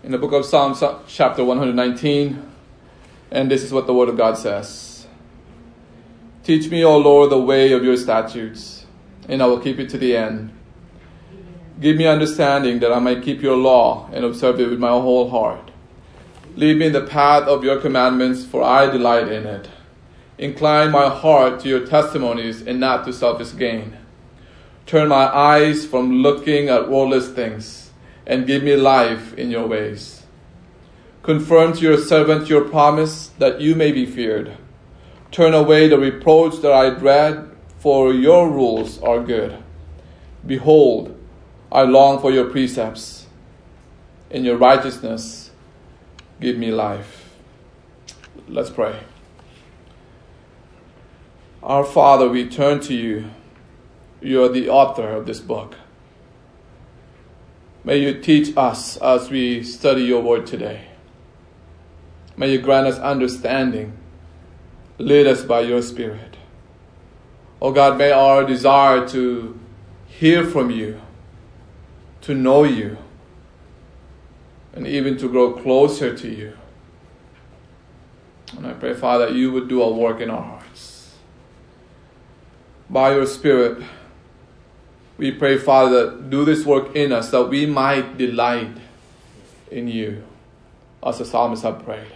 in the book of Psalms, chapter 119, and this is what the Word of God says. Teach me, O Lord, the way of your statutes, and I will keep it to the end. Give me understanding that I may keep your law and observe it with my whole heart. Lead me in the path of your commandments, for I delight in it. Incline my heart to your testimonies and not to selfish gain. Turn my eyes from looking at worldless things, and give me life in your ways. Confirm to your servant your promise, that you may be feared. Turn away the reproach that I dread, for your rules are good. Behold, I long for your precepts. In your righteousness, give me life. Let's pray. Our Father, we turn to you. You are the author of this book. May you teach us as we study your word today. May you grant us understanding. Lead us by your Spirit. Oh God, may our desire to hear from you, to know you, and even to grow closer to you. And I pray, Father, that you would do a work in our hearts. By your Spirit, we pray, Father, that do this work in us, that we might delight in you, as the psalmist have prayed.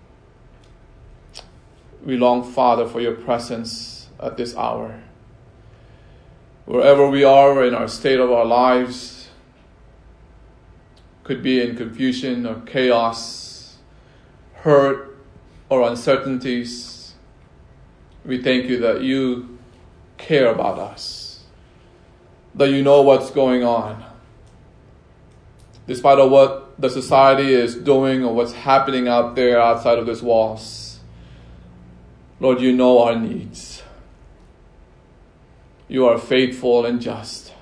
We long, Father, for your presence at this hour. Wherever we are in our state of our lives, could be in confusion or chaos, hurt or uncertainties, we thank you that you care about us, that you know what's going on. Despite of what the society is doing or what's happening out there outside of these walls, Lord, you know our needs. You are faithful and just.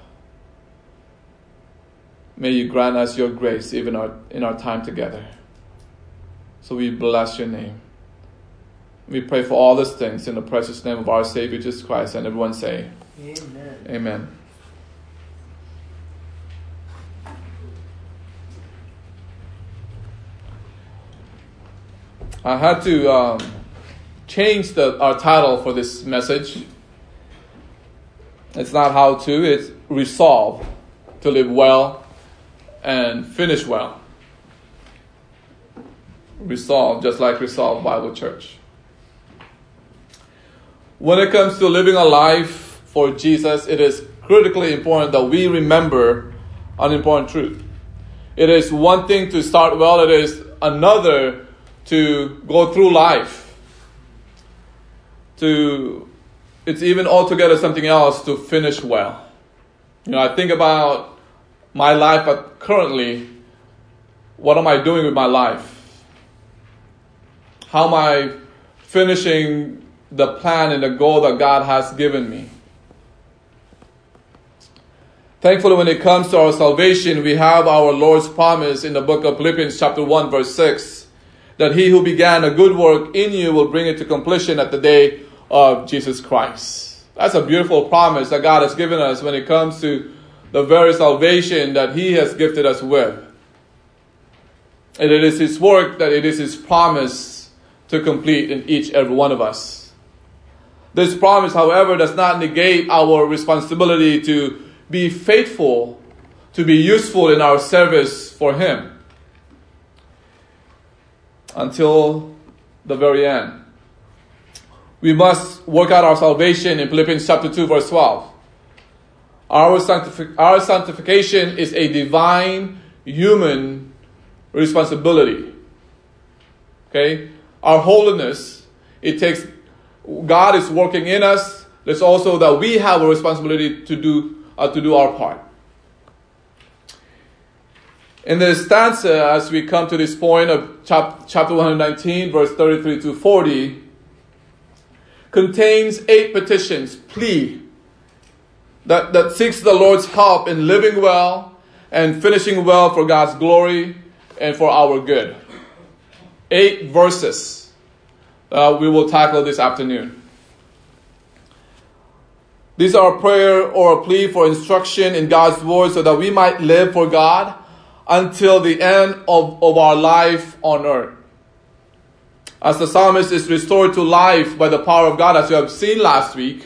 May you grant us your grace even in our time together. So we bless your name. We pray for all these things in the precious name of our Savior Jesus Christ. And everyone say, Amen. Amen. I had to change our title for this message. It's not how to, it's resolve to live well and finish well. Resolve, just like Resolve Bible Church. When it comes to living a life for Jesus, it is critically important that we remember an important truth. It is one thing to start well, it is another to go through life. It's even altogether something else to finish well. I think about my life currently. What am I doing with my life? How am I finishing the plan and the goal that God has given me? Thankfully, when it comes to our salvation, we have our Lord's promise in the book of Philippians chapter 1 verse 6, that he who began a good work in you will bring it to completion at the day of Jesus Christ. That's a beautiful promise that God has given us when it comes to the very salvation that he has gifted us with. And it is his work, that it is his promise to complete in each every one of us. This promise, however, does not negate our responsibility to be faithful, to be useful in our service for him until the very end. We must work out our salvation in Philippians chapter 2 verse 12. Our sanctification is a divine human responsibility. Okay? Our holiness, God is working in us. There's also that we have a responsibility to do our part. In the stanza, as we come to this point of chapter 119, verse 33 to 40, contains 8 petitions, plea, that seeks the Lord's help in living well and finishing well for God's glory and for our good. 8 verses we will tackle this afternoon. These are a prayer or a plea for instruction in God's word so that we might live for God until the end of our life on earth. As the psalmist is restored to life by the power of God, as we have seen last week,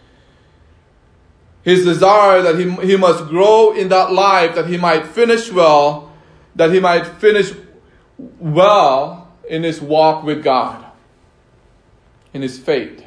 his desire that he must grow in that life, that he might finish well, that he might finish well in his walk with God, in his faith.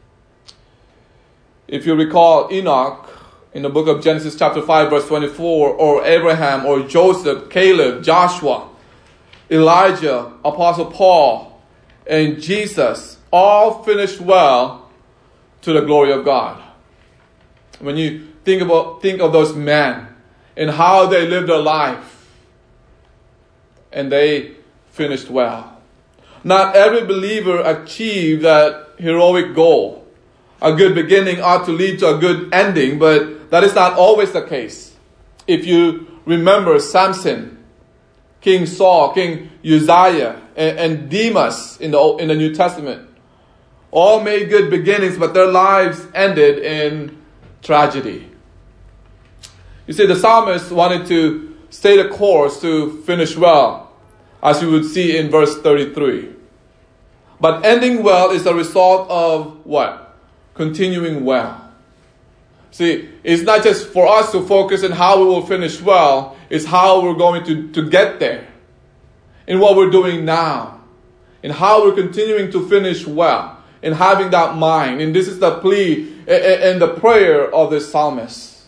If you recall Enoch in the book of Genesis chapter 5 verse 24, or Abraham, or Joseph, Caleb, Joshua, Elijah, Apostle Paul, and Jesus, all finished well to the glory of God. When you think of those men and how they lived their life, and they finished well. Not every believer achieved that heroic goal. A good beginning ought to lead to a good ending, but that is not always the case. If you remember Samson, King Saul, King Uzziah, and Demas in the New Testament, all made good beginnings, but their lives ended in tragedy. You see, the psalmist wanted to stay the course to finish well, as you would see in verse 33. But ending well is a result of what? Continuing well. See, it's not just for us to focus on how we will finish well, it's how we're going to get there, in what we're doing now, in how we're continuing to finish well, in having that mind. And this is the plea and the prayer of the psalmist.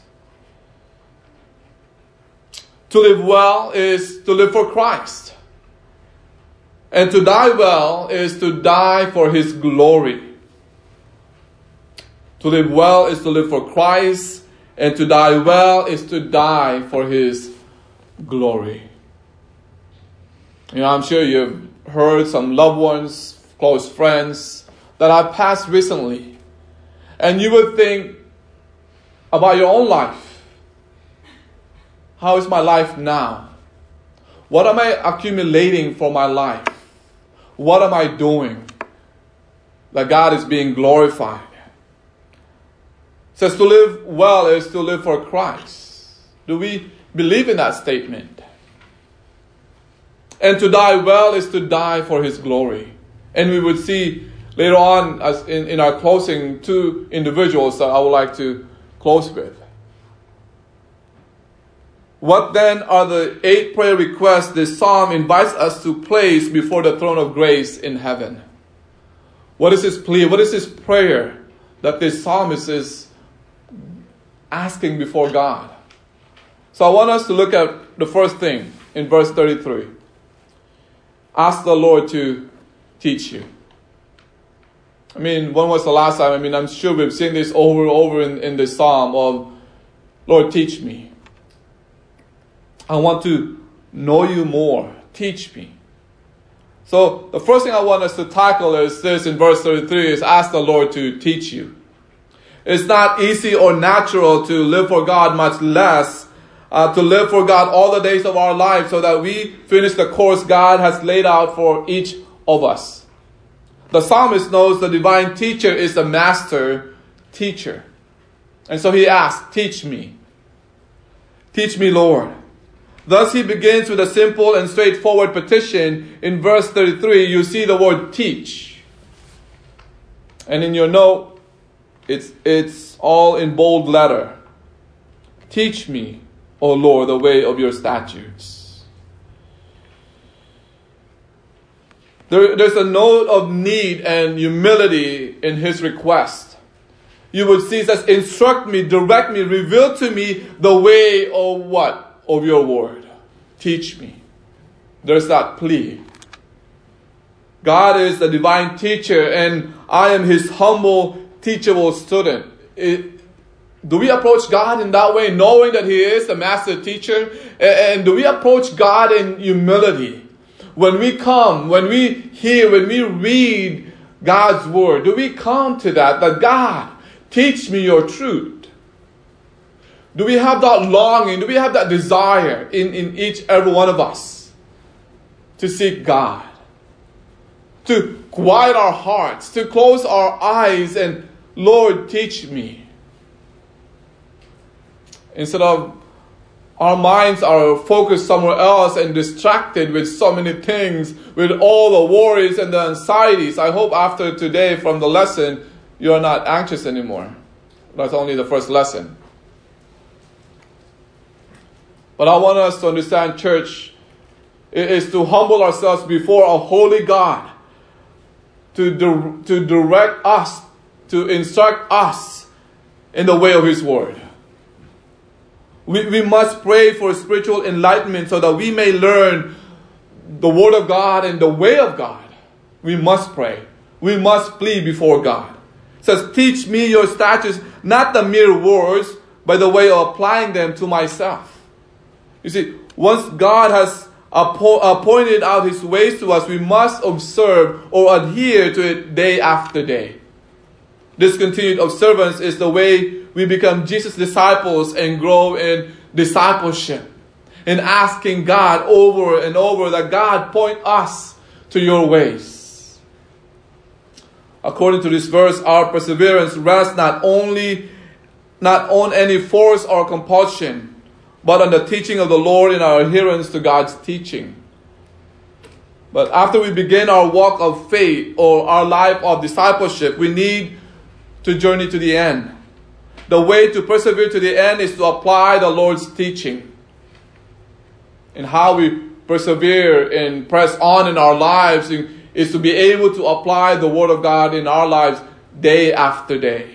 To live well is to live for Christ. And to die well is to die for His glory. To live well is to live for Christ, and to die well is to die for His glory. I'm sure you've heard some loved ones, close friends, that have passed recently. And you would think about your own life. How is my life now? What am I accumulating for my life? What am I doing that God is being glorified? It says to live well is to live for Christ. Do we believe in that statement? And to die well is to die for His glory. And we would see later on, as in our closing, two individuals that I would like to close with. What then are the 8 prayer requests this psalm invites us to place before the throne of grace in heaven? What is His plea? What is His prayer that this psalmist is asking before God? So I want us to look at the first thing in verse 33. Ask the Lord to teach you. When was the last time? I'm sure we've seen this over and over in the psalm of, Lord, teach me. I want to know you more. Teach me. So the first thing I want us to tackle is this in verse 33 is ask the Lord to teach you. It's not easy or natural to live for God, much less to live for God all the days of our life so that we finish the course God has laid out for each of us. The psalmist knows the divine teacher is the master teacher. And so he asks, teach me. Teach me, Lord. Thus he begins with a simple and straightforward petition. In verse 33, you see the word teach. And in your note, it's all in bold letter. Teach me, O Lord, the way of your statutes. There's a note of need and humility in his request. You would see it says, instruct me, direct me, reveal to me the way of what? Of your word. Teach me. There's that plea. God is the divine teacher, and I am His humble, teachable student. Do we approach God in that way, knowing that He is the master teacher? And do we approach God in humility? When we come, when we hear, when we read God's word, do we come to that God, teach me your truth? Do we have that longing? Do we have that desire in each, every one of us to seek God? To quiet our hearts, to close our eyes and, Lord, teach me. Instead of our minds are focused somewhere else and distracted with so many things, with all the worries and the anxieties. I hope after today from the lesson, you are not anxious anymore. That's only the first lesson. But I want us to understand, church, is to humble ourselves before a holy God, to direct us, to instruct us in the way of His Word. We must pray for spiritual enlightenment so that we may learn the Word of God and the way of God. We must pray. We must plead before God. It says, teach me your statutes, not the mere words, but the way of applying them to myself. You see, once God has pointed out His ways to us, we must observe or adhere to it day after day. This continued observance is the way we become Jesus' disciples and grow in discipleship, in asking God over and over that God point us to your ways. According to this verse, our perseverance rests not on any force or compulsion, but on the teaching of the Lord and our adherence to God's teaching. But after we begin our walk of faith or our life of discipleship, we need to journey to the end. The way to persevere to the end is to apply the Lord's teaching. And how we persevere and press on in our lives is to be able to apply the Word of God in our lives day after day.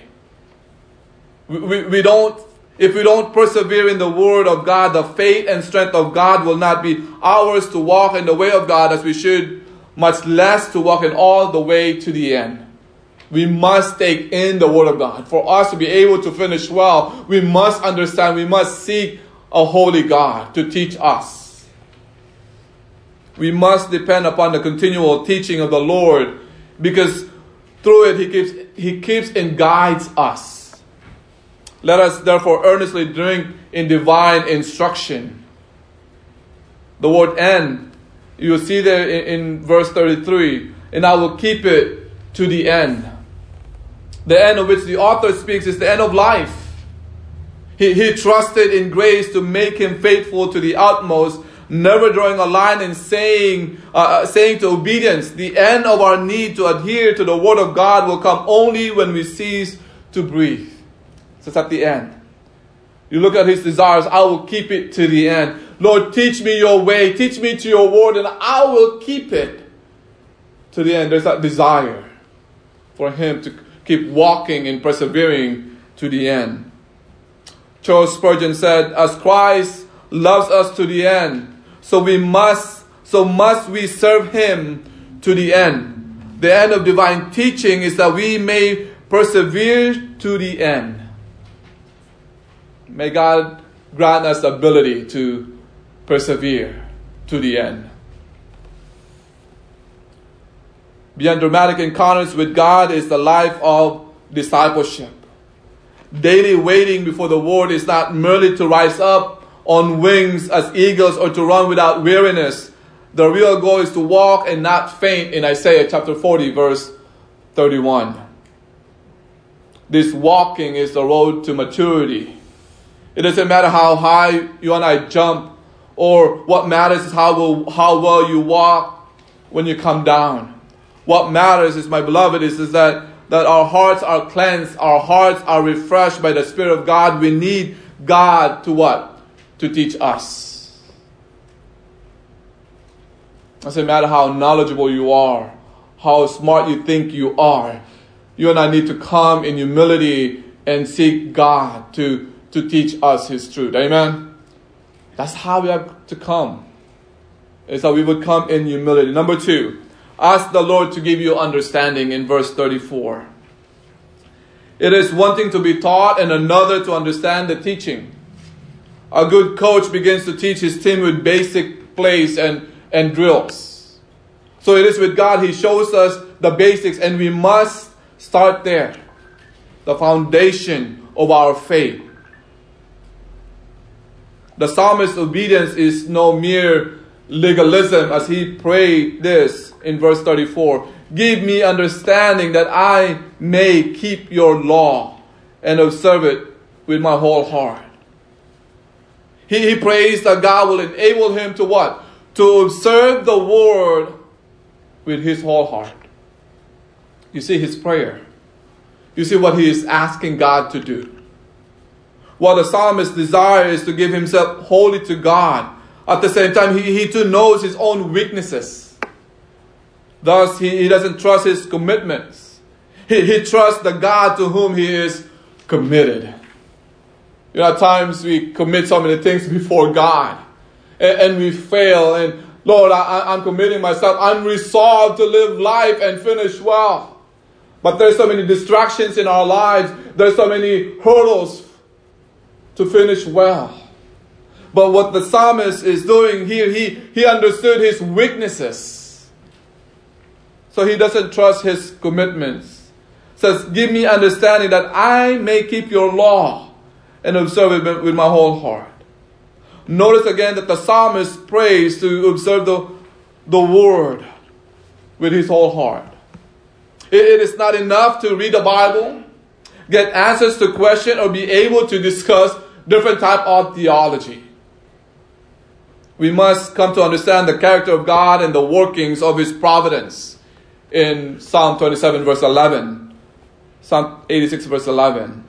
If we don't persevere in the Word of God, the faith and strength of God will not be ours to walk in the way of God as we should, much less to walk in all the way to the end. We must take in the Word of God. For us to be able to finish well, we must understand, we must seek a holy God to teach us. We must depend upon the continual teaching of the Lord, because through it He keeps and guides us. Let us therefore earnestly drink in divine instruction. The word end, you will see there in verse 33, and I will keep it to the end. The end of which the author speaks is the end of life. He trusted in grace to make him faithful to the utmost, never drawing a line and saying to obedience, the end of our need to adhere to the Word of God will come only when we cease to breathe. So it's at the end. You look at his desires, I will keep it to the end. Lord, teach me your way, teach me to your word, and I will keep it to the end. There's that desire for him to keep walking and persevering to the end. Charles Spurgeon said, as Christ loves us to the end, so must we serve him to the end. The end of divine teaching is that we may persevere to the end. May God grant us the ability to persevere to the end. Beyond dramatic encounters with God is the life of discipleship. Daily waiting before the Word is not merely to rise up on wings as eagles or to run without weariness. The real goal is to walk and not faint in Isaiah chapter 40, verse 31. This walking is the road to maturity. It doesn't matter how high you and I jump, or what matters is how well you walk when you come down. What matters is, my beloved, is that our hearts are cleansed, our hearts are refreshed by the Spirit of God. We need God to what? To teach us. It doesn't matter how knowledgeable you are, how smart you think you are. You and I need to come in humility and seek God to teach us His truth. Amen? That's how we have to come. It's how we would come in humility. Number 2, ask the Lord to give you understanding in verse 34. It is one thing to be taught and another to understand the teaching. A good coach begins to teach his team with basic plays and drills. So it is with God. He shows us the basics, and we must start there. The foundation of our faith. The psalmist's obedience is no mere legalism, as he prayed this in verse 34. Give me understanding that I may keep your law and observe it with my whole heart. He prays that God will enable him to what? To observe the word with his whole heart. You see his prayer. You see what he is asking God to do. What the psalmist desires is to give himself wholly to God. At the same time, he too knows his own weaknesses. Thus, he doesn't trust his commitments. He trusts the God to whom he is committed. You know, at times we commit so many things before God. And we fail. And Lord, I'm committing myself. I'm resolved to live life and finish well. But there's so many distractions in our lives. There's so many hurdles to finish well. But what the psalmist is doing here, he understood his weaknesses. So he doesn't trust his commitments. Says, give me understanding that I may keep your law and observe it with my whole heart. Notice again that the psalmist prays to observe the word with his whole heart. It is not enough to read the Bible, get answers to questions, or be able to discuss different type of theology. We must come to understand the character of God and the workings of his providence in Psalm 27 verse 11. Psalm 86 verse 11.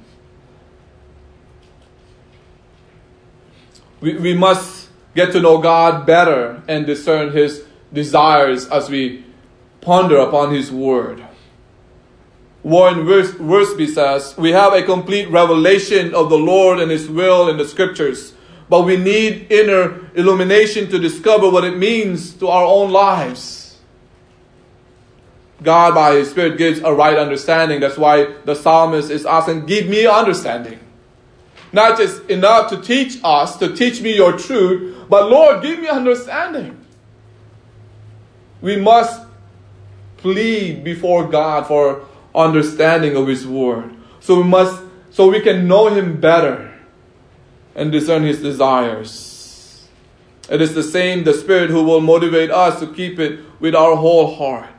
We must get to know God better and discern his desires as we ponder upon his word. Warren Wiersbe says, we have a complete revelation of the Lord and his will in the scriptures, but we need inner illumination to discover what it means to our own lives. God, by his Spirit, gives a right understanding. That's why the psalmist is asking, give me understanding. Not just enough to teach us, to teach me your truth, but Lord, give me understanding. We must plead before God for understanding of his word. So we can know him better and discern his desires. It is the Spirit who will motivate us to keep it with our whole heart.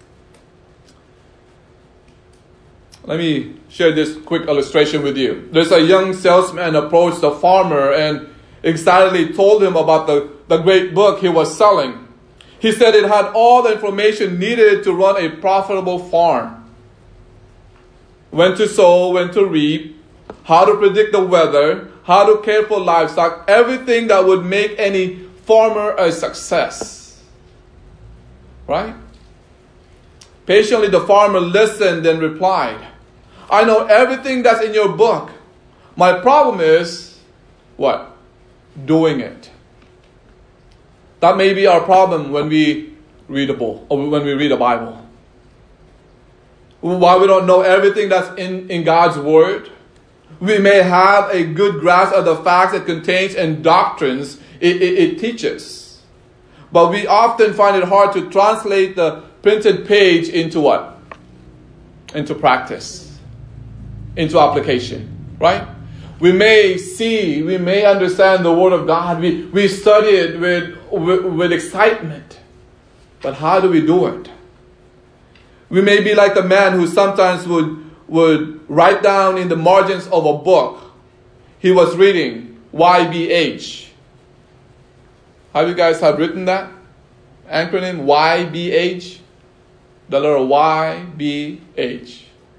Let me share this quick illustration with you. There's a young salesman approached a farmer and excitedly told him about the great book he was selling. He said it had all the information needed to run a profitable farm. When to sow, when to reap, how to predict the weather, how to care for livestock, everything that would make any farmer a success. Right? Patiently the farmer listened and replied, I know everything that's in your book. My problem is, what? Doing it. That may be our problem when we read a book, or when we read a Bible. While we don't know everything that's in God's Word, we may have a good grasp of the facts it contains and doctrines it teaches. But we often find it hard to translate the printed page into what? Into practice. Into application. Right? We may understand the Word of God. We study it with excitement. But how do we do it? We may be like the man who sometimes would write down in the margins of a book he was reading, YBH. Have you guys written that acronym, YBH? The letter YBH.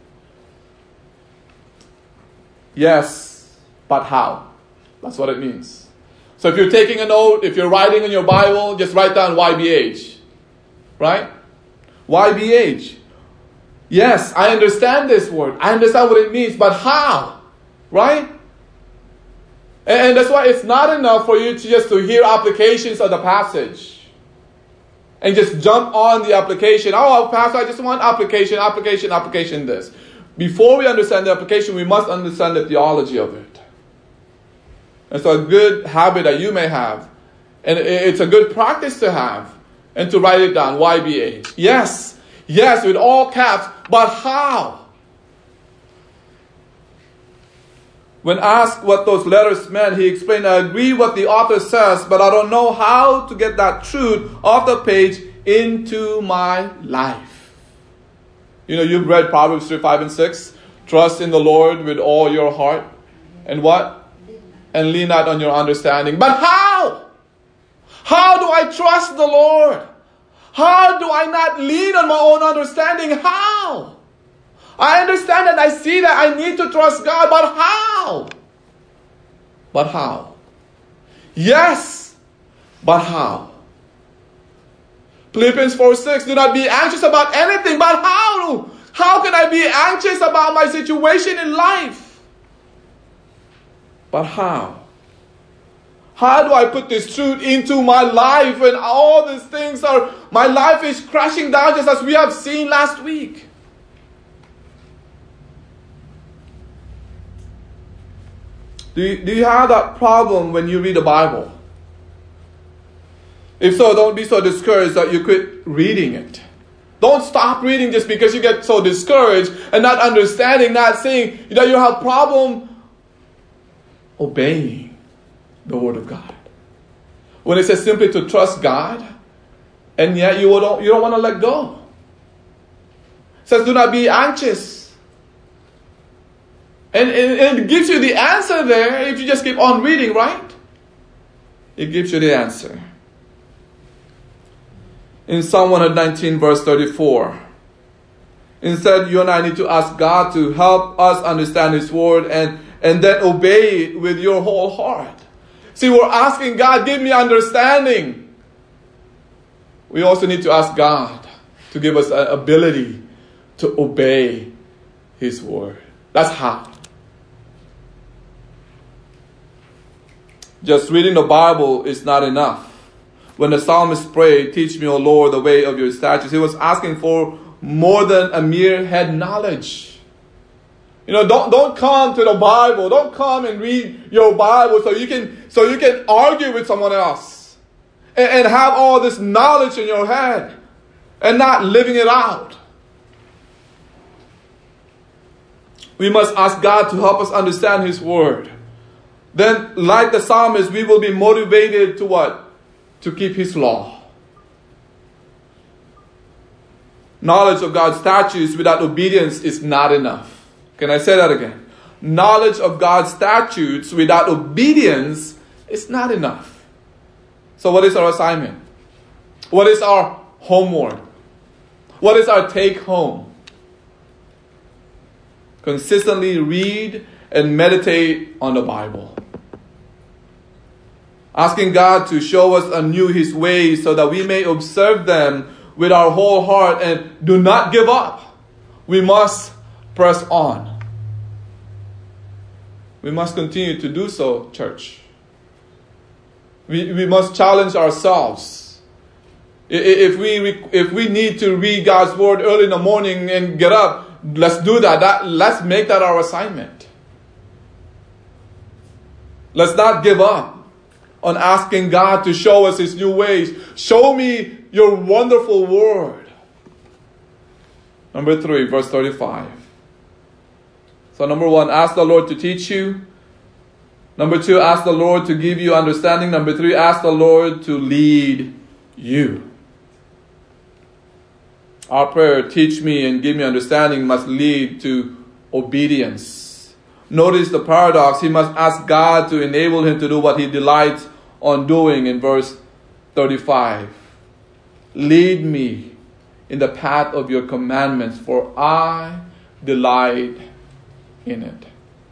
Yes, but how? That's what it means. So if you're taking a note, if you're writing in your Bible, just write down YBH. Right? YBH. Yes, I understand this word. I understand what it means, but how? Right? And that's why it's not enough for you to hear applications of the passage. And just jump on the application. Oh, Pastor, I just want application this. Before we understand the application, we must understand the theology of it. And so a good habit that you may have, and it's a good practice to have, and to write it down, YBH. Yes, with all caps, but how? When asked what those letters meant, he explained, I agree what the author says, but I don't know how to get that truth off the page into my life. You know, you've read Proverbs 3, 5, and 6. Trust in the Lord with all your heart. And what? and lean not on your understanding. But how? How do I trust the Lord? How do I not lean on my own understanding? How? I understand and I see that I need to trust God, but how? But how? Yes, but how? Philippians 4:6, do not be anxious about anything, but how? How can I be anxious about my situation in life? But how? How do I put this truth into my life when all these things my life is crashing down just as we have seen last week? Do you have that problem when you read the Bible? If so, don't be so discouraged that you quit reading it. Don't stop reading just because you get so discouraged and not understanding, not seeing that you have problem obeying the Word of God. When it says simply to trust God, and yet you don't want to let go. It says do not be anxious. And it gives you the answer there if you just keep on reading, right? It gives you the answer. In Psalm 119 verse 34, instead you and I need to ask God to help us understand His Word and then obey it with your whole heart. See, we're asking God, give me understanding. We also need to ask God to give us an ability to obey His Word. That's how. Just reading the Bible is not enough. When the psalmist prayed, teach me, O Lord, the way of your statutes, he was asking for more than a mere head knowledge. Don't come to the Bible. Don't come and read your Bible so you can argue with someone else and have all this knowledge in your head and not living it out. We must ask God to help us understand His Word. Then, like the psalmist, we will be motivated to what? To keep His law. Knowledge of God's statutes without obedience is not enough. Can I say that again? Knowledge of God's statutes without obedience is not enough. So what is our assignment? What is our homework? What is our take home? Consistently read and meditate on the Bible. Asking God to show us anew His ways so that we may observe them with our whole heart and do not give up. We must press on. We must continue to do so, church. We must challenge ourselves. If we need to read God's Word early in the morning and get up, let's do that. Let's make that our assignment. Let's not give up on asking God to show us His new ways. Show me your wonderful Word. Number 3, verse 35. So number 1, ask the Lord to teach you. Number 2, ask the Lord to give you understanding. Number 3, ask the Lord to lead you. Our prayer, teach me and give me understanding, must lead to obedience. Notice the paradox. He must ask God to enable him to do what he delights on doing in verse 35. Lead me in the path of your commandments, for I delight in it.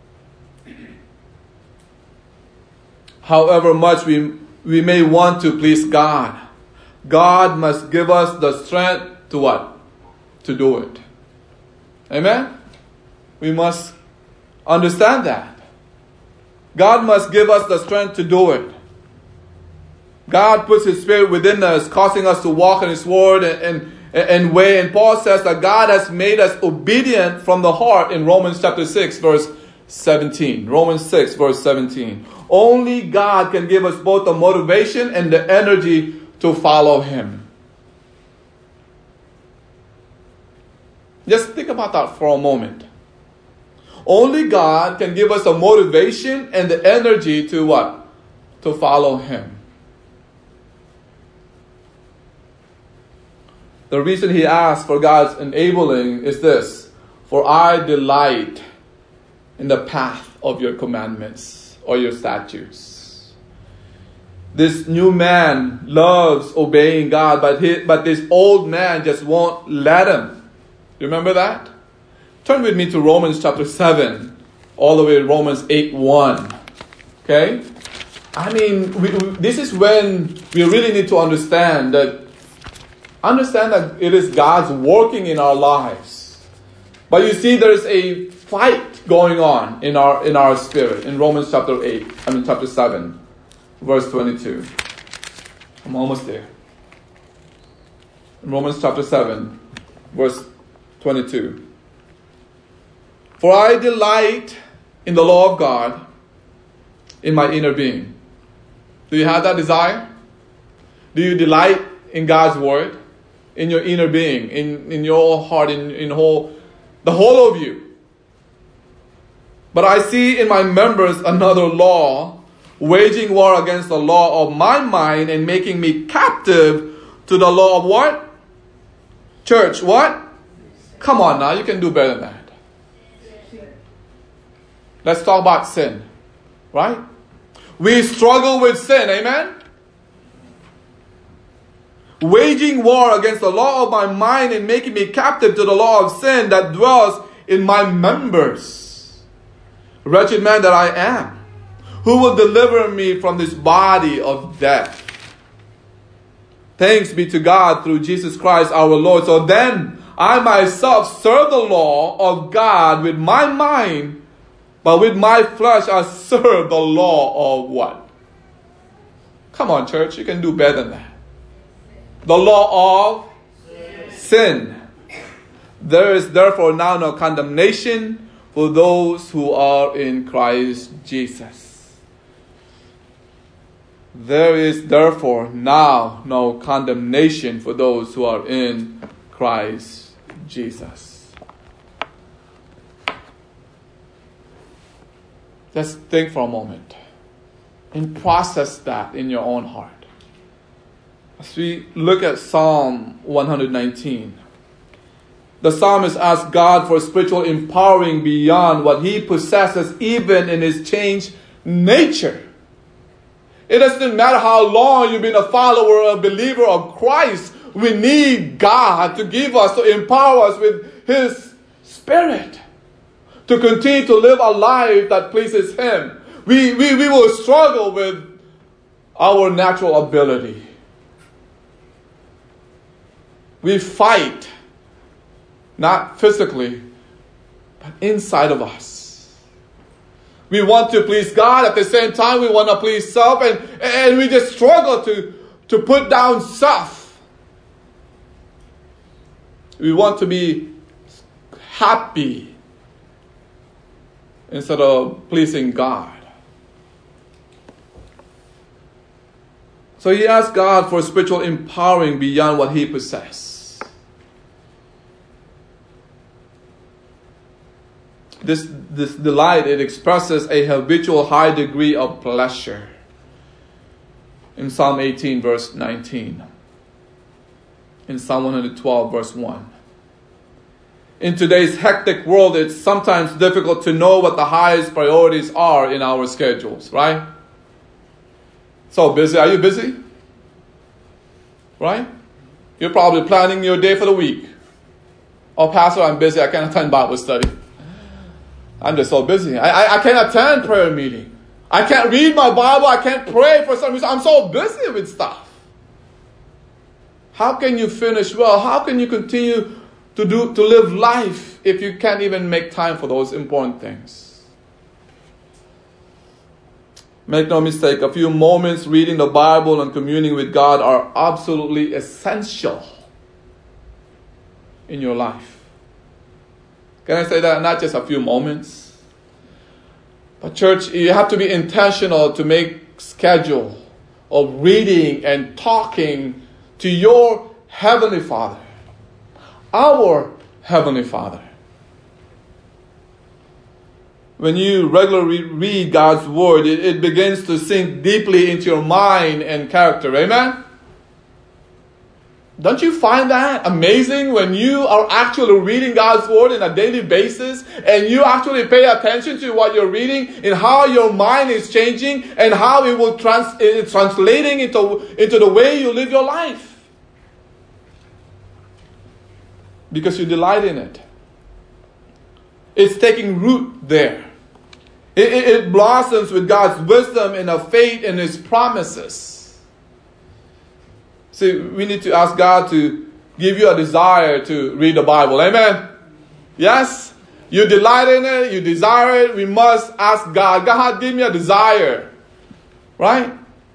However much we may want to please God, God must give us the strength to what? To do it. Amen? We must understand that. God must give us the strength to do it. God puts His Spirit within us, causing us to walk in His Word and way. And Paul says that God has made us obedient from the heart in Romans chapter 6, verse 17. Romans 6, verse 17. Only God can give us both the motivation and the energy to follow Him. Just think about that for a moment. Only God can give us the motivation and the energy to what? To follow Him. The reason he asks for God's enabling is this: for I delight in the path of your commandments. or your statutes. This new man loves obeying God, but this old man just won't let him. Remember that? Turn with me to Romans chapter 7, all the way to Romans 8:1. Okay? I mean, this is when we really need to understand that it is God's working in our lives. But you see, there's a fight going on in our spirit in Romans chapter 7, verse 22. I'm almost there. In Romans chapter 7, verse 22. For I delight in the law of God in my inner being. Do you have that desire? Do you delight in God's word? In your inner being, in your heart, the whole of you. But I see in my members another law, waging war against the law of my mind and making me captive to the law of what? Church, what? Come on now, you can do better than that. Let's talk about sin, right? We struggle with sin, amen? Waging war against the law of my mind and making me captive to the law of sin that dwells in my members. Wretched man that I am, who will deliver me from this body of death? Thanks be to God through Jesus Christ our Lord. So then I myself serve the law of God with my mind, but with my flesh I serve the law of what? Come on, church, you can do better than that. The law of sin. There is therefore now no condemnation for those who are in Christ Jesus. There is therefore now no condemnation for those who are in Christ Jesus. Let's think for a moment and process that in your own heart. As we look at Psalm 119, the psalmist asks God for spiritual empowering beyond what he possesses, even in his changed nature. It doesn't matter how long you've been a follower or a believer of Christ. We need God to give us, to empower us with His Spirit, to continue to live a life that pleases Him. We will struggle with our natural ability. We fight, not physically, but inside of us. We want to please God. At the same time, we want to please self. And we just struggle to put down self. We want to be happy instead of pleasing God. So he asked God for spiritual empowering beyond what he possessed. This delight, it expresses a habitual high degree of pleasure. In Psalm 18, verse 19. In Psalm 112, verse 1. In today's hectic world, it's sometimes difficult to know what the highest priorities are in our schedules, right? So busy. Are you busy? Right? You're probably planning your day for the week. Oh, Pastor, I'm busy. I can't attend Bible study. I'm just so busy. I can't attend prayer meeting. I can't read my Bible. I can't pray for some reason. I'm so busy with stuff. How can you finish well? How can you continue to live life if you can't even make time for those important things? Make no mistake, a few moments reading the Bible and communing with God are absolutely essential in your life. Can I say that? Not just a few moments. But church, you have to be intentional to make schedule of reading and talking to your Heavenly Father. Our Heavenly Father. When you regularly read God's Word, it begins to sink deeply into your mind and character. Amen? Don't you find that amazing when you are actually reading God's Word on a daily basis and you actually pay attention to what you're reading and how your mind is changing and how it will translating into the way you live your life? Because you delight in it. It's taking root there. It blossoms with God's wisdom and a faith in His promises. See, we need to ask God to give you a desire to read the Bible. Amen? Yes? You delight in it, you desire it. We must ask God, God, give me a desire. Right?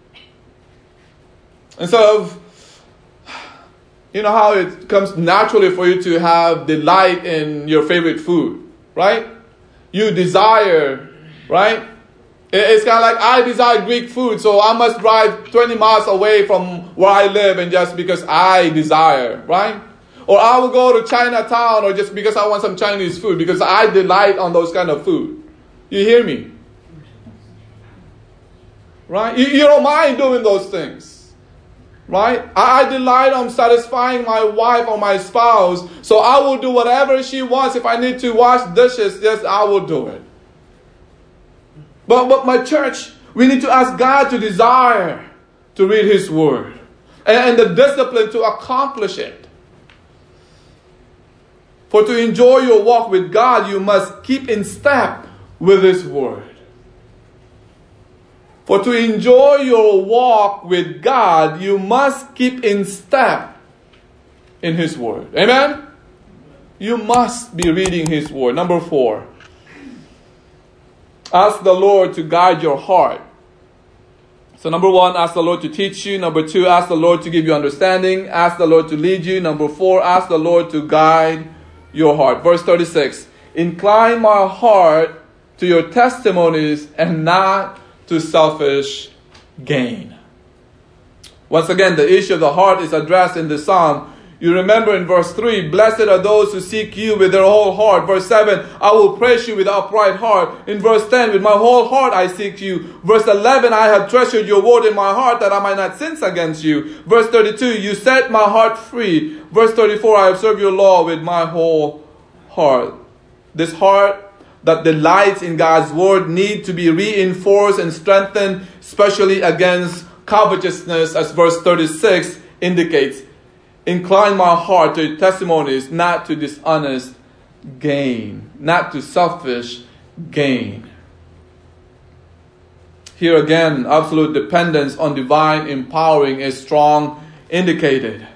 Instead of, you know how it comes naturally for you to have delight in your favorite food. Right? You desire, right? It's kind of like, I desire Greek food, so I must drive 20 miles away from where I live and just because I desire, right? Or I will go to Chinatown or just because I want some Chinese food because I delight on those kind of food. You hear me? Right? You don't mind doing those things. Right? I delight on satisfying my wife or my spouse, so I will do whatever she wants. If I need to wash dishes, yes, I will do it. But my church, we need to ask God to desire to read His Word and the discipline to accomplish it. For to enjoy your walk with God, you must keep in step with His Word. For to enjoy your walk with God, you must keep in step in His Word. Amen? You must be reading His Word. Number 4. Ask the Lord to guide your heart. So number 1, ask the Lord to teach you. Number 2, ask the Lord to give you understanding. Ask the Lord to lead you. Number 4, ask the Lord to guide your heart. Verse 36, incline my heart to your testimonies and not to selfish gain. Once again, the issue of the heart is addressed in the psalm. You remember in verse 3, blessed are those who seek you with their whole heart. Verse 7, I will praise you with upright heart. In verse 10, with my whole heart I seek you. Verse 11, I have treasured your word in my heart that I might not sin against you. Verse 32, you set my heart free. Verse 34, I observe your law with my whole heart. This heart that delights in God's word need to be reinforced and strengthened, especially against covetousness, as verse 36 indicates. Incline my heart to your testimonies, not to dishonest gain, not to selfish gain. Here again, absolute dependence on divine empowering is strongly indicated.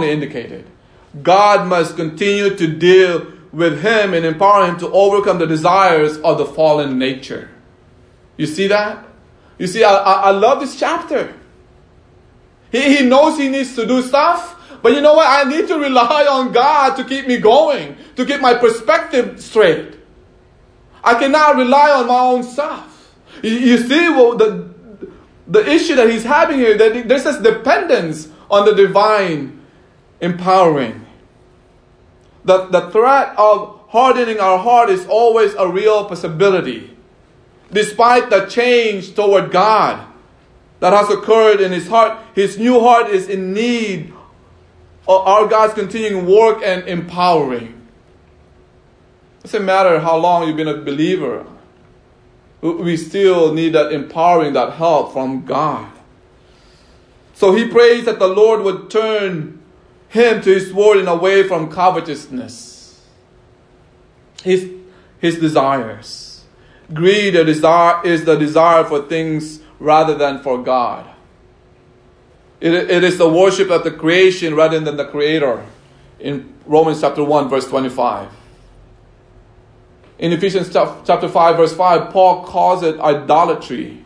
God must continue to deal with him and empower him to overcome the desires of the fallen nature. You see that? You see, I love this chapter. He knows he needs to do stuff. But you know what? I need to rely on God to keep me going, to keep my perspective straight. I cannot rely on my own stuff. You see the issue that he's having here, that there's this dependence on the divine empowering. The threat of hardening our heart is always a real possibility. Despite the change toward God that has occurred in his heart, his new heart is in need of our God's continuing work and empowering. It doesn't matter how long you've been a believer. We still need that empowering, that help from God. So he prays that the Lord would turn him to his word and away from covetousness. His desires. Greed is the desire for things rather than for God. It is the worship of the creation rather than the Creator. In Romans chapter 1 verse 25. In Ephesians chapter 5 verse 5, Paul calls it idolatry.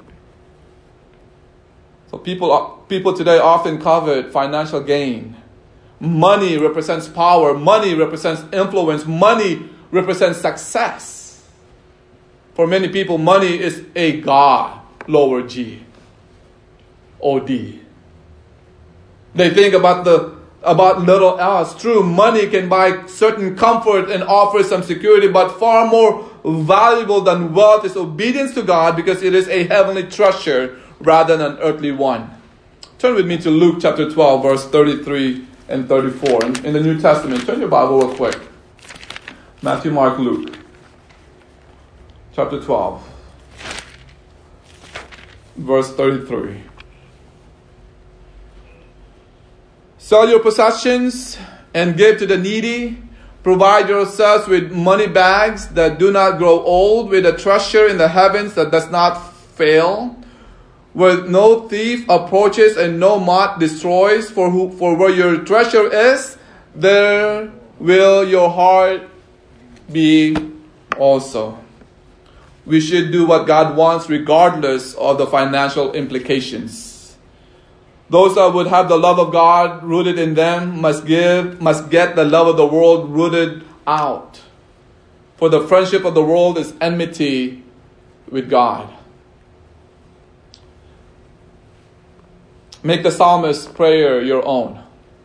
So people today often covet financial gain. Money represents power. Money represents influence. Money represents success. For many people, money is a god, lower G, O-D. They think about little else. True, money can buy certain comfort and offer some security, but far more valuable than wealth is obedience to God, because it is a heavenly treasure rather than an earthly one. Turn with me to Luke chapter 12, verse 33 and 34. In the New Testament, turn your Bible real quick. Matthew, Mark, Luke. Chapter 12. Verse 33. Sell your possessions and give to the needy. Provide yourselves with money bags that do not grow old, with a treasure in the heavens that does not fail, where no thief approaches and no moth destroys. For where your treasure is, there will your heart be also. We should do what God wants regardless of the financial implications. Those that would have the love of God rooted in them must get the love of the world rooted out. For the friendship of the world is enmity with God. Make the psalmist's prayer your own.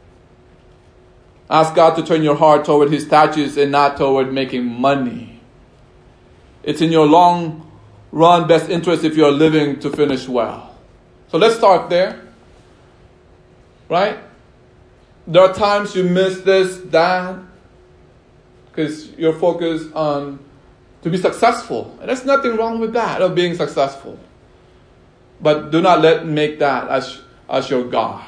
Ask God to turn your heart toward His statutes and not toward making money. It's in your long run best interest if you are living to finish well. So let's start there. Right? There are times you miss this, that, because you're focused on to be successful. And there's nothing wrong with that, of being successful. But do not make that as your God.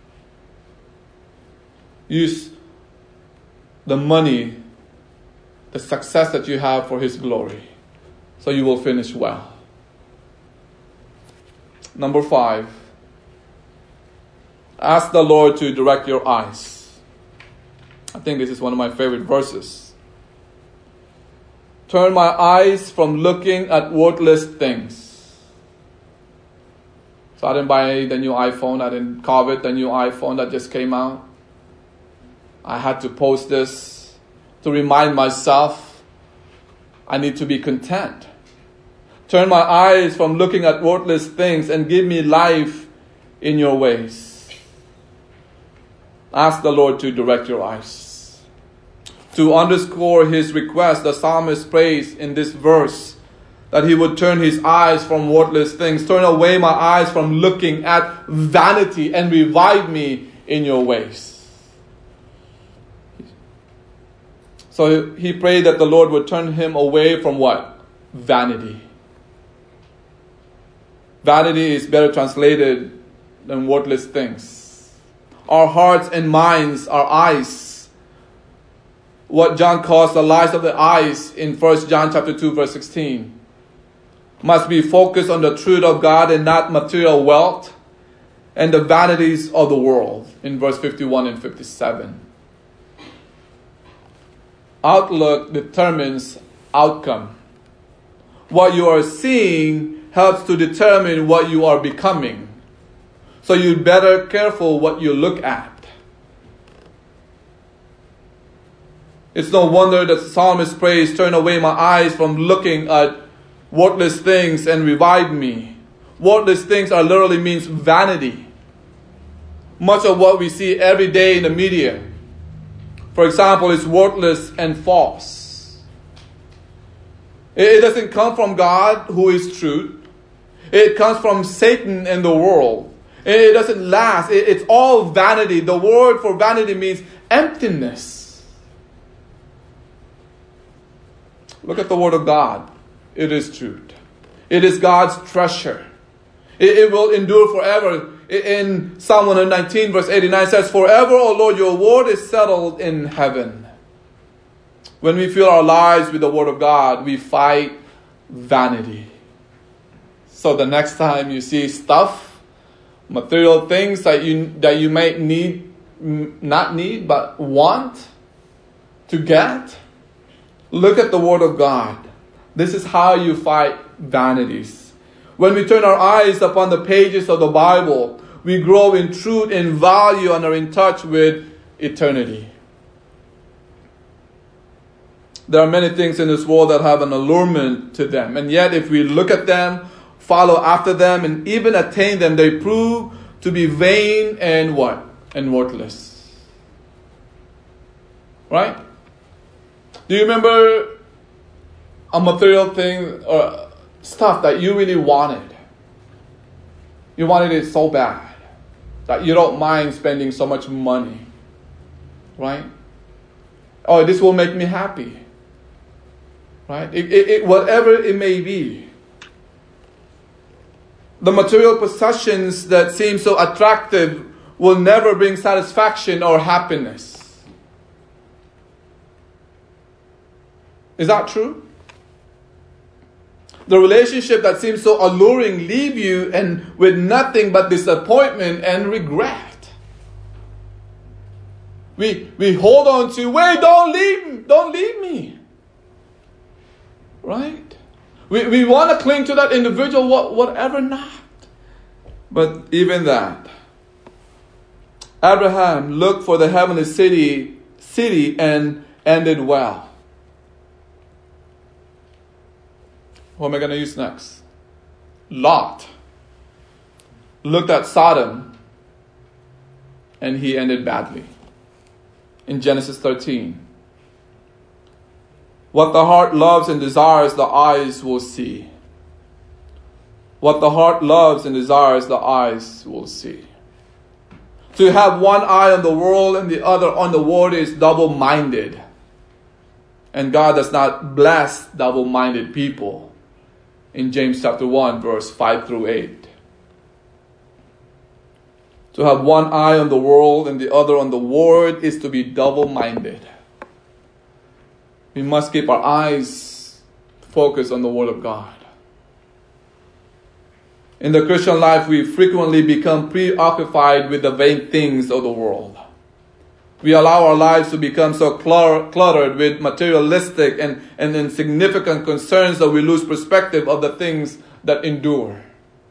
Use the money, the success that you have for His glory, so you will finish well. Number 5. Ask the Lord to direct your eyes. I think this is one of my favorite verses. Turn my eyes from looking at worthless things. So I didn't buy the new iPhone. I didn't covet the new iPhone that just came out. I had to post this to remind myself I need to be content. Turn my eyes from looking at worthless things and give me life in your ways. Ask the Lord to direct your eyes. To underscore his request, the psalmist prays in this verse that he would turn his eyes from worthless things. Turn away my eyes from looking at vanity and revive me in your ways. So he prayed that the Lord would turn him away from what? Vanity. Vanity is better translated than worthless things. Our hearts and minds, our eyes, what John calls the lies of the eyes in 1 John chapter 2 verse 16, must be focused on the truth of God and not material wealth and the vanities of the world in verse 51 and 57. Outlook determines outcome. What you are seeing helps to determine what you are becoming. So you'd better careful what you look at. It's no wonder that the psalmist prays, turn away my eyes from looking at worthless things and revive me. Worthless things are literally means vanity. Much of what we see every day in the media, for example, is worthless and false. It doesn't come from God, who is truth. It comes from Satan and the world. It doesn't last. It's all vanity. The word for vanity means emptiness. Look at the word of God. It is truth. It is God's treasure. It will endure forever. In Psalm 119 verse 89 says, forever, O Lord, your word is settled in heaven. When we fill our lives with the word of God, we fight vanity. So the next time you see stuff, material things that you might not need, but want to get, look at the word of God. This is how you fight vanities. When we turn our eyes upon the pages of the Bible, we grow in truth and value and are in touch with eternity. There are many things in this world that have an allurement to them. And yet if we look at them, follow after them, and even attain them, they prove to be vain and what? And worthless. Right? Do you remember a material thing or stuff that you really wanted? You wanted it so bad that you don't mind spending so much money. right? Oh, this will make me happy, right? Whatever it may be. The material possessions that seem so attractive will never bring satisfaction or happiness. Is that true? The relationship that seems so alluring leave you and with nothing but disappointment and regret. We hold on to, wait, don't leave me. Right? We want to cling to that individual, whatever not. But even that, Abraham looked for the heavenly city and ended well. What am I going to use next? Lot looked at Sodom and he ended badly. In Genesis 13. What the heart loves and desires, the eyes will see. What the heart loves and desires, the eyes will see. To have one eye on the world and the other on the word is double-minded. And God does not bless double-minded people. In James chapter 1, verse 5 through 8. To have one eye on the world and the other on the word is to be double-minded. We must keep our eyes focused on the word of God. In the Christian life, we frequently become preoccupied with the vain things of the world. We allow our lives to become so cluttered with materialistic and insignificant concerns that we lose perspective of the things that endure.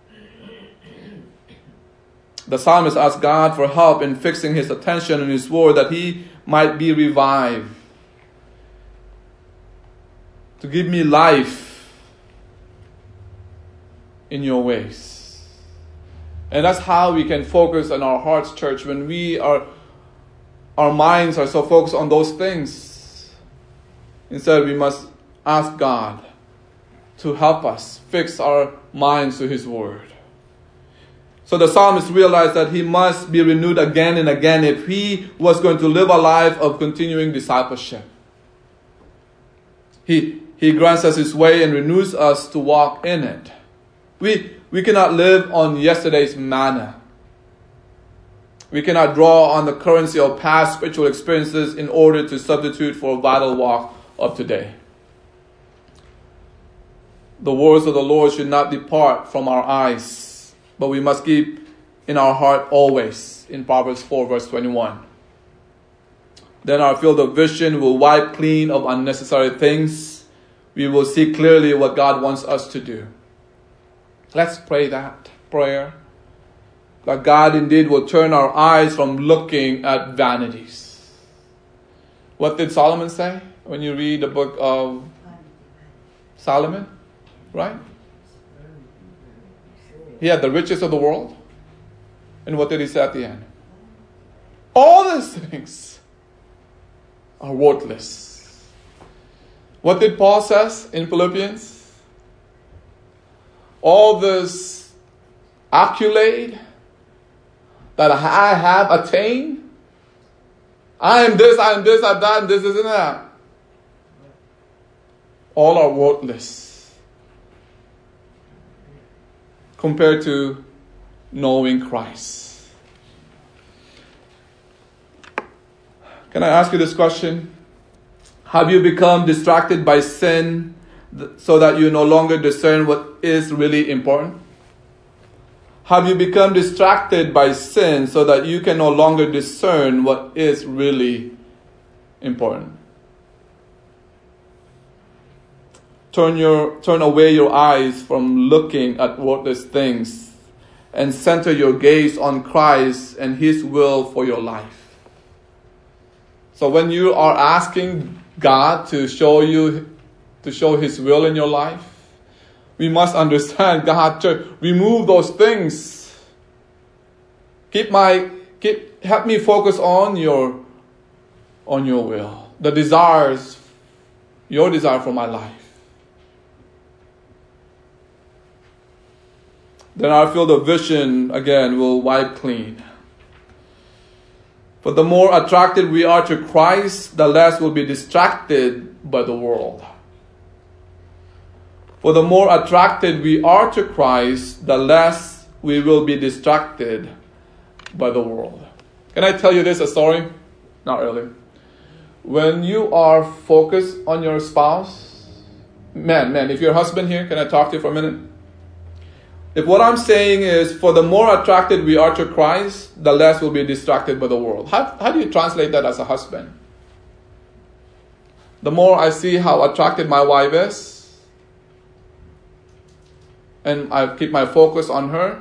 The psalmist asked God for help in fixing his attention on his word that he might be revived. To give me life in your ways. And that's how we can focus on our hearts, church, when our minds are so focused on those things. Instead, we must ask God to help us fix our minds to his word. So the psalmist realized that he must be renewed again and again if he was going to live a life of continuing discipleship. He grants us his way and renews us to walk in it. We cannot live on yesterday's manna. We cannot draw on the currency of past spiritual experiences in order to substitute for a vital walk of today. The words of the Lord should not depart from our eyes, but we must keep in our heart always, in Proverbs 4 verse 21. Then our field of vision will wipe clean of unnecessary things. We will see clearly what God wants us to do. Let's pray that prayer. That God indeed will turn our eyes from looking at vanities. What did Solomon say when you read the book of Solomon? Right? He had the riches of the world. And what did he say at the end? All these things are worthless. What did Paul say in Philippians? All this accolade that I have attained. I am this, I'm that, and this and that. All are worthless compared to knowing Christ. Can I ask you this question? Have you become distracted by sin so that you no longer discern what is really important? Have you become distracted by sin so that you can no longer discern what is really important? Turn away your eyes from looking at worthless things and center your gaze on Christ and his will for your life. So when you are asking God to show his will in your life, we must understand God to remove those things. Help me focus on your will, the desires, your desire for my life. Then our field of vision again will wipe clean. For the more attracted we are to Christ, the less we'll be distracted by the world. For the more attracted we are to Christ, the less we will be distracted by the world. Can I tell you this, a story? Not really. When you are focused on your spouse, man, if you're a husband here, can I talk to you for a minute? If what I'm saying is, for the more attracted we are to Christ, the less we'll be distracted by the world. How do you translate that as a husband? The more I see how attracted my wife is, and I keep my focus on her,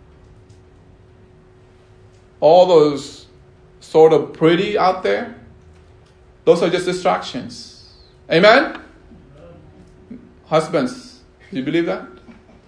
all those sort of pretty out there, those are just distractions. Amen? Husbands, do you believe that?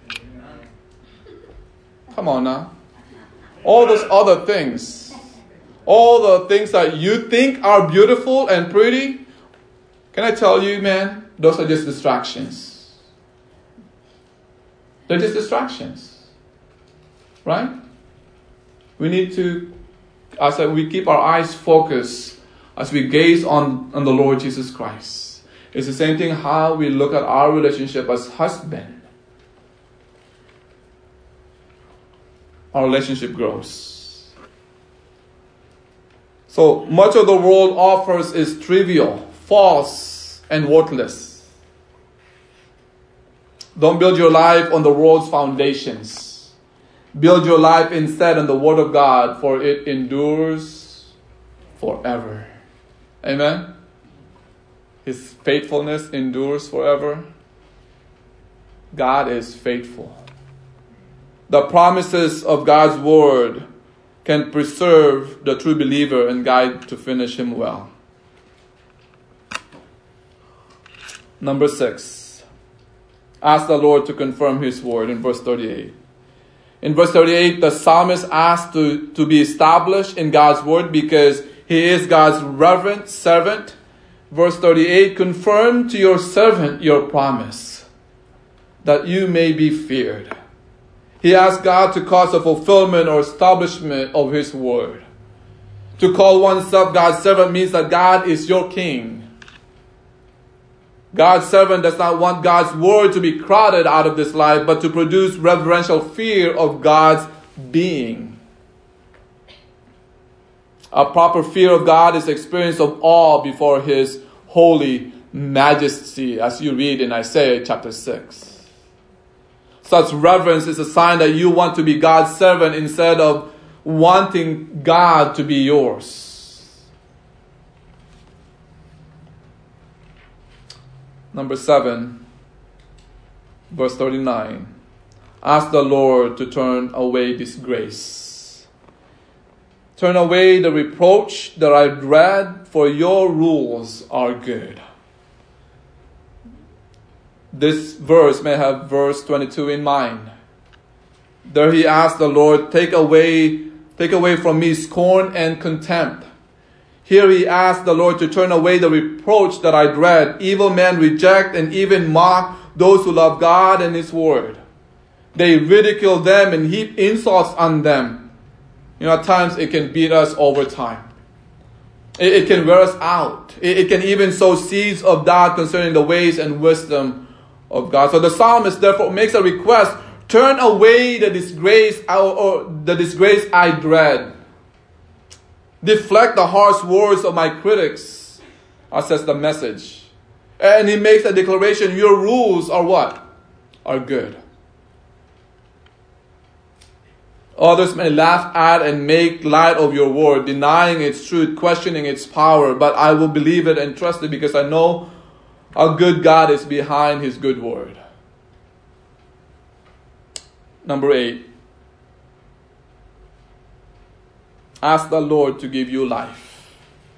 Come on now. All those other things, all the things that you think are beautiful and pretty, can I tell you, man, those are just distractions. They're just distractions. Right? We need to, as we keep our eyes focused, as we gaze on the Lord Jesus Christ. It's the same thing how we look at our relationship as husband. Our relationship grows. So much of the world offers is trivial, false, and worthless. Don't build your life on the world's foundations. Build your life instead on the Word of God, for it endures forever. Amen? His faithfulness endures forever. God is faithful. The promises of God's Word can preserve the true believer and guide to finish him well. Number 6. Ask the Lord to confirm His Word in verse 38. In verse 38, the psalmist asked to be established in God's Word because he is God's reverent servant. Verse 38, confirm to your servant your promise, that you may be feared. He asked God to cause a fulfillment or establishment of His Word. To call oneself God's servant means that God is your king. God's servant does not want God's Word to be crowded out of this life, but to produce reverential fear of God's being. A proper fear of God is the experience of awe before His holy majesty, as you read in Isaiah chapter 6. Such reverence is a sign that you want to be God's servant instead of wanting God to be yours. Number 7, verse 39. Ask the Lord to turn away disgrace. Turn away the reproach that I dread, for your rules are good. This verse may have verse 22 in mind. There he asked the Lord, take away from me scorn and contempt. Here he asked the Lord to turn away the reproach that I dread. Evil men reject and even mock those who love God and His Word. They ridicule them and heap insults on them. At times it can beat us over time. It can wear us out. It can even sow seeds of doubt concerning the ways and wisdom of God. So the psalmist therefore makes a request, turn away the disgrace or the disgrace I dread. Deflect the harsh words of my critics, as says the Message. And he makes a declaration, your rules are what? Are good. Others may laugh at and make light of your word, denying its truth, questioning its power, but I will believe it and trust it because I know a good God is behind His good word. Number 8. Ask the Lord to give you life.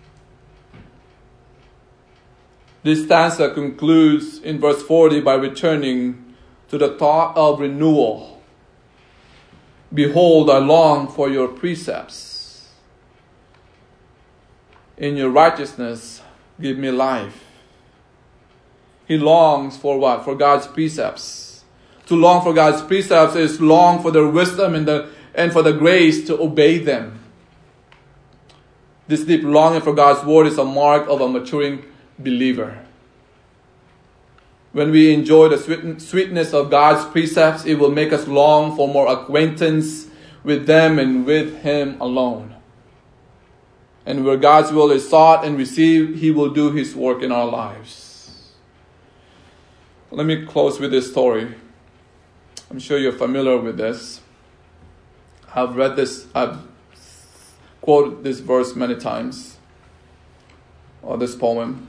This stanza concludes in verse 40 by returning to the thought of renewal. Behold, I long for your precepts. In your righteousness, give me life. He longs for what? For God's precepts. To long for God's precepts is long for their wisdom and for the grace to obey them. This deep longing for God's word is a mark of a maturing believer. When we enjoy the sweetness of God's precepts, it will make us long for more acquaintance with them and with Him alone. And where God's will is sought and received, He will do His work in our lives. Let me close with this story. I'm sure you're familiar with this. I've read this, I've quoted this verse many times, or this poem.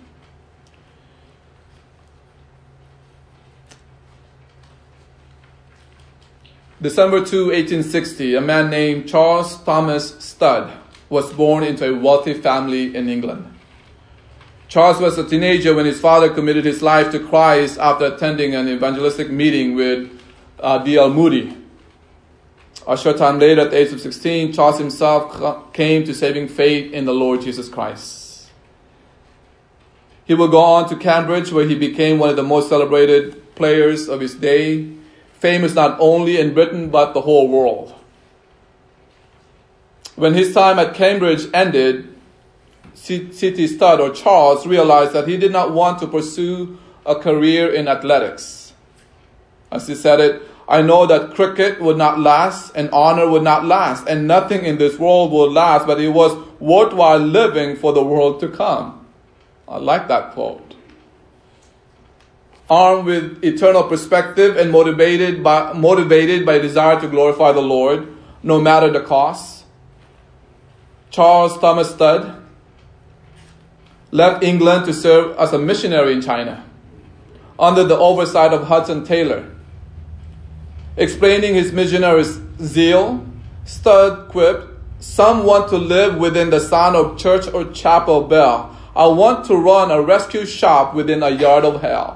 December 2, 1860, a man named Charles Thomas Studd was born into a wealthy family in England. Charles was a teenager when his father committed his life to Christ after attending an evangelistic meeting with D.L. Moody. A short time later, at the age of 16, Charles himself came to saving faith in the Lord Jesus Christ. He would go on to Cambridge, where he became one of the most celebrated players of his day, famous not only in Britain but the whole world. When his time at Cambridge ended, C.T. Studd, or Charles, realized that he did not want to pursue a career in athletics. As he said it, "I know that cricket would not last and honor would not last, and nothing in this world will last, but it was worthwhile living for the world to come." I like that quote. Armed with eternal perspective and motivated by a desire to glorify the Lord, no matter the cost, Charles Thomas Studd left England to serve as a missionary in China, under the oversight of Hudson Taylor. Explaining his missionary's zeal, Studd quipped, "Some want to live within the sound of church or chapel bell. I want to run a rescue shop within a yard of hell."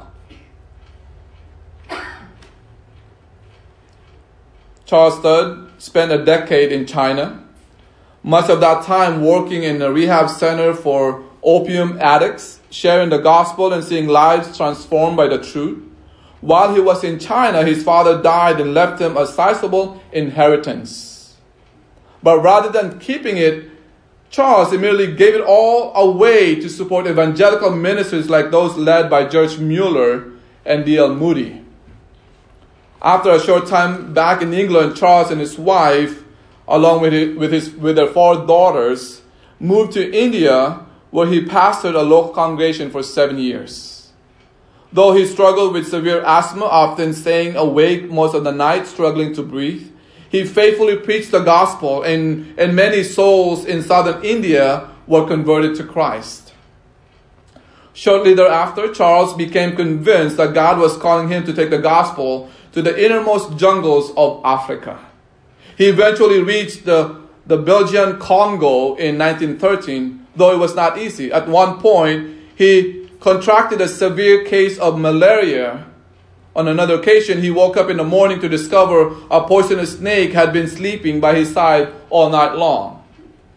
Charles Studd spent a decade in China, much of that time working in a rehab center for opium addicts, sharing the gospel and seeing lives transformed by the truth. While he was in China, his father died and left him a sizable inheritance. But rather than keeping it, Charles immediately gave it all away to support evangelical ministries like those led by George Mueller and D.L. Moody. After a short time back in England, Charles and his wife, along with their 4 daughters, moved to India, where he pastored a local congregation for 7 years. Though he struggled with severe asthma, often staying awake most of the night, struggling to breathe, he faithfully preached the gospel, and many souls in southern India were converted to Christ. Shortly thereafter, Charles became convinced that God was calling him to take the gospel to the innermost jungles of Africa. He eventually reached the Belgian Congo in 1913, though it was not easy. At one point, he contracted a severe case of malaria. On another occasion, he woke up in the morning to discover a poisonous snake had been sleeping by his side all night long.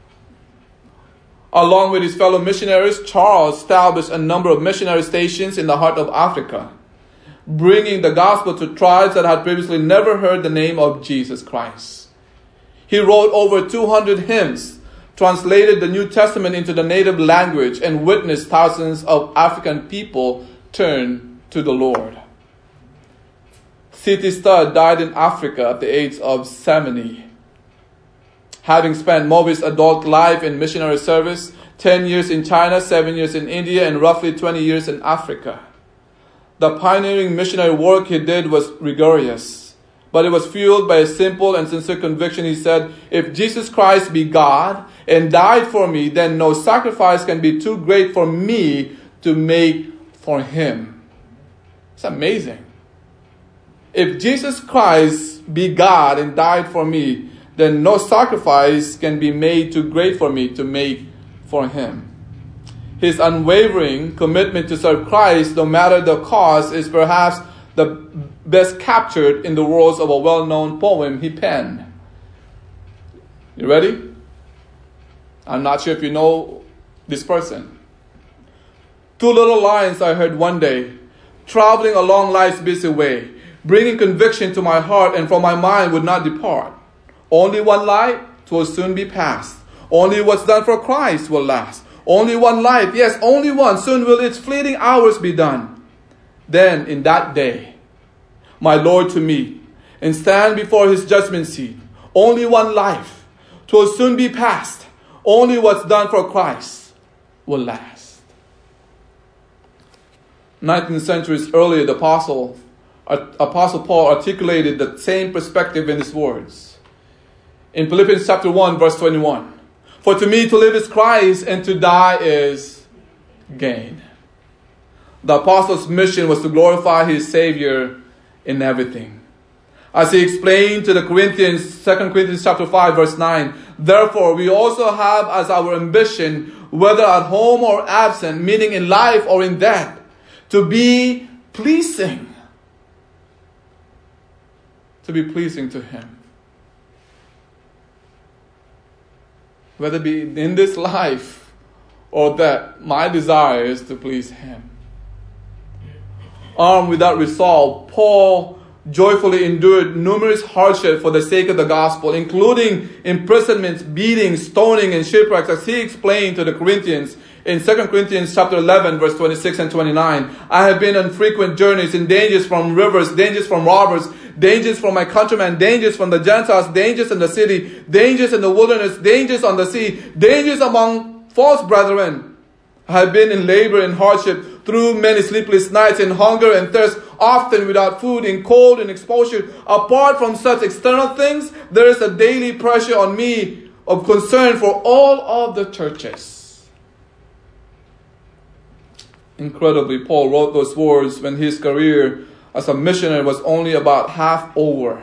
Along with his fellow missionaries, Charles established a number of missionary stations in the heart of Africa, bringing the gospel to tribes that had previously never heard the name of Jesus Christ. He wrote over 200 hymns, translated the New Testament into the native language, and witnessed thousands of African people turn to the Lord. C.T. Studd died in Africa at the age of 70. Having spent most of his adult life in missionary service, 10 years in China, 7 years in India, and roughly 20 years in Africa. The pioneering missionary work he did was rigorous, but it was fueled by a simple and sincere conviction. He said, "If Jesus Christ be God and died for me, then no sacrifice can be too great for me to make for Him." It's amazing. If Jesus Christ be God and died for me, then no sacrifice can be made too great for me to make for Him. His unwavering commitment to serve Christ, no matter the cost, is perhaps the best captured in the words of a well-known poem he penned. You ready? I'm not sure if you know this person. "Two little lines I heard one day, traveling along life's busy way, bringing conviction to my heart and from my mind would not depart. Only one light, 'twill soon be past. Only what's done for Christ will last. Only one life, yes, only one. Soon will its fleeting hours be done. Then in that day, my Lord to meet and stand before his judgment seat. Only one life. 'Twill soon be past. Only what's done for Christ will last. 19th centuries earlier, the Apostle Paul articulated the same perspective in his words. In Philippians chapter 1, verse 21. For to me to live is Christ, and to die is gain. The apostle's mission was to glorify his Savior in everything. As he explained to the Corinthians, 2 Corinthians chapter 5, verse 9, therefore we also have as our ambition, whether at home or absent, meaning in life or in death, to be pleasing. To be pleasing to him. Whether it be in this life or that, my desire is to please him. Armed with that resolve, Paul joyfully endured numerous hardships for the sake of the gospel, including imprisonments, beatings, stoning, and shipwrecks, as he explained to the Corinthians in 2 Corinthians chapter 11, verse 26 and 29. I have been on frequent journeys, in dangers from rivers, dangers from robbers, dangers from my countrymen, dangers from the Gentiles, dangers in the city, dangers in the wilderness, dangers on the sea, dangers among false brethren. I have been in labor and hardship, through many sleepless nights, in hunger and thirst, often without food, in cold and exposure. Apart from such external things, there is a daily pressure on me of concern for all of the churches. Incredibly, Paul wrote those words when his career as a missionary was only about half over.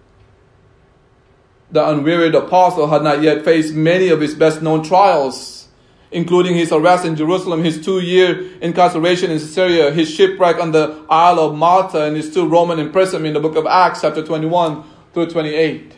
The unwearied apostle had not yet faced many of his best-known trials, including his arrest in Jerusalem, his 2-year incarceration in Caesarea, his shipwreck on the Isle of Malta, and his 2 Roman imprisonment in the book of Acts, chapter 21 through 28.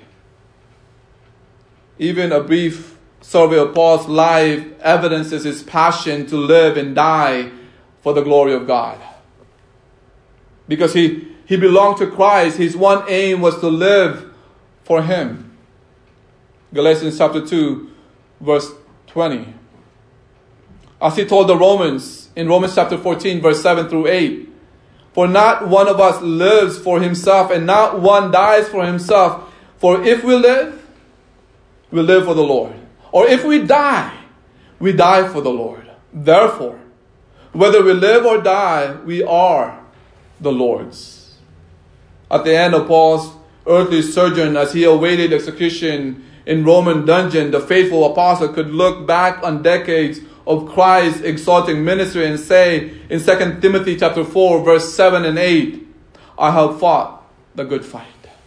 Even a brief survey of Paul's life evidences his passion to live and die for the glory of God. Because he belonged to Christ, his one aim was to live for him. Galatians chapter 2, verse 20. As he told the Romans in Romans chapter 14, verse 7 through 8, for not one of us lives for himself, and not one dies for himself. For if we live for the Lord. Or if we die for the Lord. Therefore, whether we live or die, we are the Lord's. At the end of Paul's earthly sojourn, as he awaited execution in Roman dungeon, the faithful apostle could look back on decades of Christ's exalting ministry and say in 2 Timothy chapter 4, verse 7 and 8, I have fought the good fight.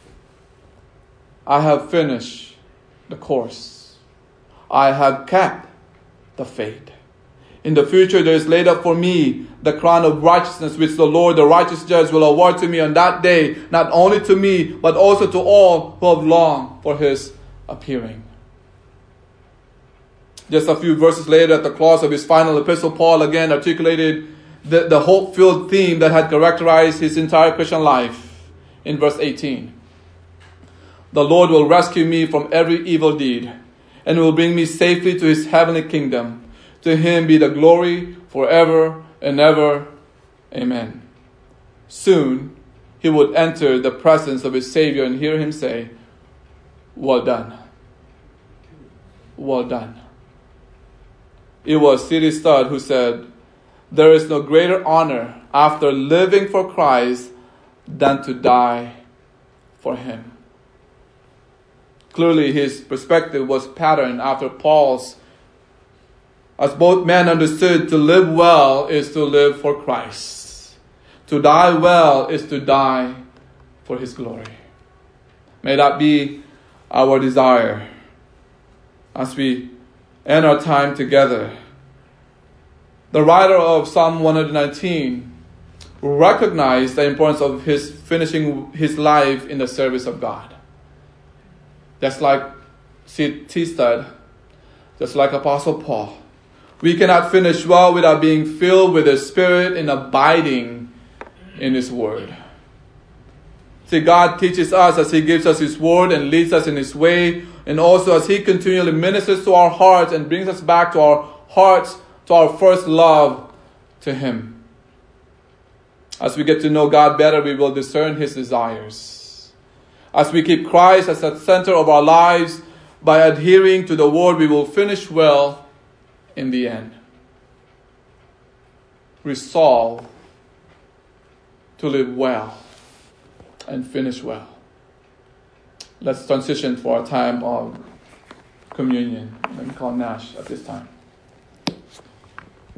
I have finished the course. I have kept the faith. In the future there is laid up for me the crown of righteousness, which the Lord, the righteous judge, will award to me on that day, not only to me, but also to all who have longed for his appearing. Just a few verses later, at the close of his final epistle, Paul again articulated the hope-filled theme that had characterized his entire Christian life in verse 18. The Lord will rescue me from every evil deed and will bring me safely to his heavenly kingdom. To him be the glory forever and ever. Amen. Soon he would enter the presence of his Savior and hear him say, well done. Well done. It was C.D. Studd who said, there is no greater honor after living for Christ than to die for him. Clearly his perspective was patterned after Paul's, as both men understood to live well is to live for Christ. To die well is to die for his glory. May that be our desire as we end our time together. The writer of Psalm 119 recognized the importance of his finishing his life in the service of God. Just like C.T. Studd, just like Apostle Paul, we cannot finish well without being filled with the Spirit and abiding in his Word. See, God teaches us as he gives us his Word and leads us in his way, And also as He continually ministers to our hearts and brings us back to our hearts, to our first love, to Him. As we get to know God better, we will discern His desires. As we keep Christ as the center of our lives, by adhering to the Word, we will finish well in the end. Resolve to live well and finish well. Let's transition for a time of communion. Let me call Nash at this time.